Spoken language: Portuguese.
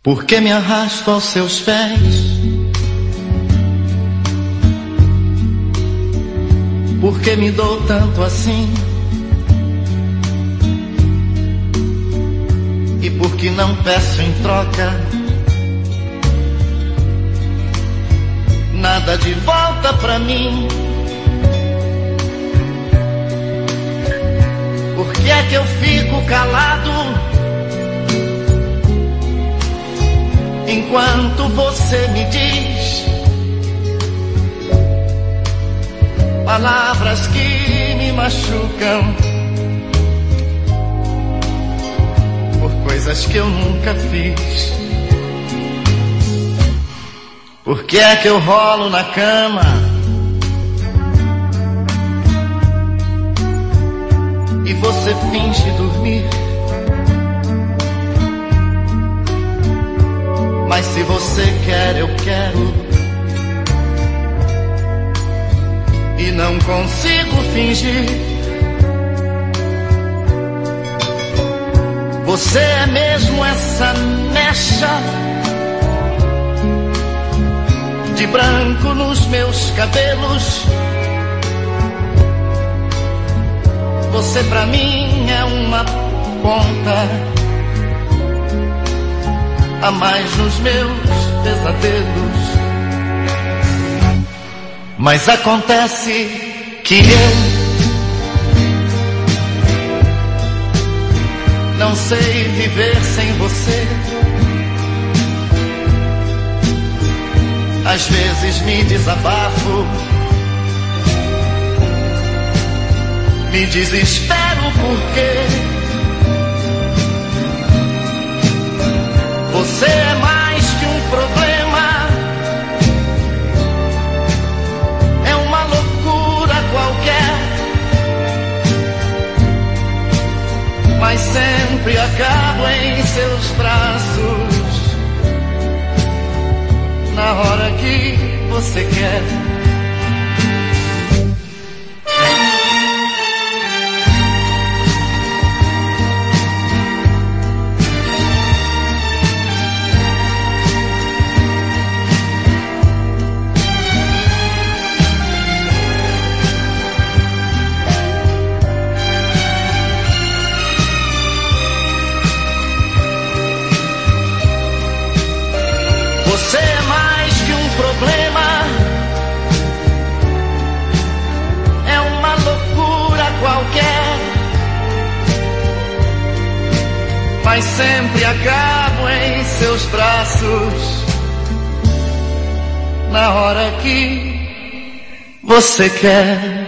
Por que me arrasto aos seus pés? Por que me dou tanto assim? E por que não peço em troca nada de volta pra mim? Por que é que eu fico calado enquanto você me diz palavras que me machucam por coisas que eu nunca fiz? Por que é que eu rolo na cama e você finge dormir? Mas se você quer, eu quero, e não consigo fingir. Você é mesmo essa mecha de branco nos meus cabelos. Você pra mim é uma ponta a mais nos meus pesadelos. Mas acontece que eu não sei viver sem você. Às vezes me desabafo, me desespero porque você é mais que um problema, é uma loucura qualquer, mas sempre acabo em seus braços na hora que você quer. Você é mais que um problema, é uma loucura qualquer, mas sempre acabo em seus braços na hora que você quer.